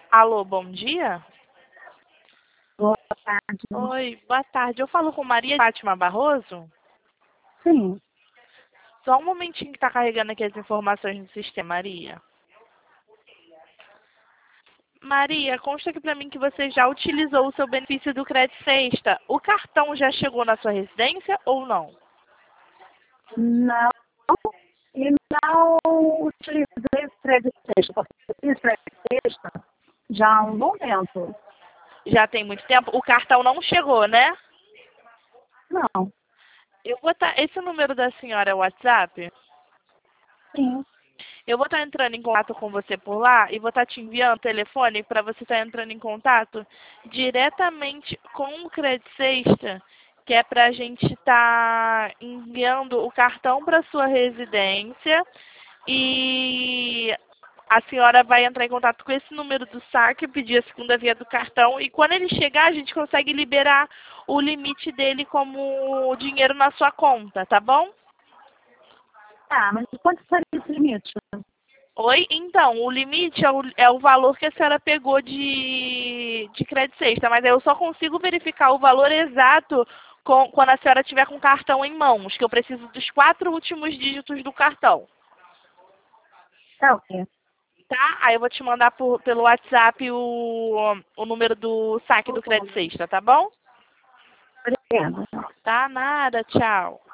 Alô, bom dia? Boa tarde. Oi, boa tarde. Eu falo com Maria Fátima Barroso? Sim. Só um momentinho que está carregando aqui as informações no sistema, Maria. Maria, consta aqui para mim que você já utilizou o seu benefício do Crédito Sexta. O cartão já chegou na sua residência ou não? Não, e não utilizei o crédito sexta, porque eu fiz crédito sexta já há um bom tempo. Já tem muito tempo? O cartão não chegou, né? Não, Eu vou estar... Esse número da senhora é o WhatsApp? sim. Eu vou estar entrando em contato com você por lá e vou estar te enviando o telefone para você estar entrando em contato diretamente com o Crédito Sexta, que é para a gente estar enviando o cartão para sua residência e a senhora vai entrar em contato com esse número do saque, pedir a segunda via do cartão e quando ele chegar a gente consegue liberar o limite dele como dinheiro na sua conta, tá bom? Ah, mas quanto seria esse limite? Oi? Então, o limite é o valor que a senhora pegou de crédito sexta, mas eu só consigo verificar o valor exato quando a senhora tiver com o cartão em mãos, que eu preciso dos 4 últimos dígitos do cartão, Tá ok. tá? Aí eu vou te mandar pelo WhatsApp o número do saque do crédito sexta, tá bom? Obrigada. Tá, nada, tchau.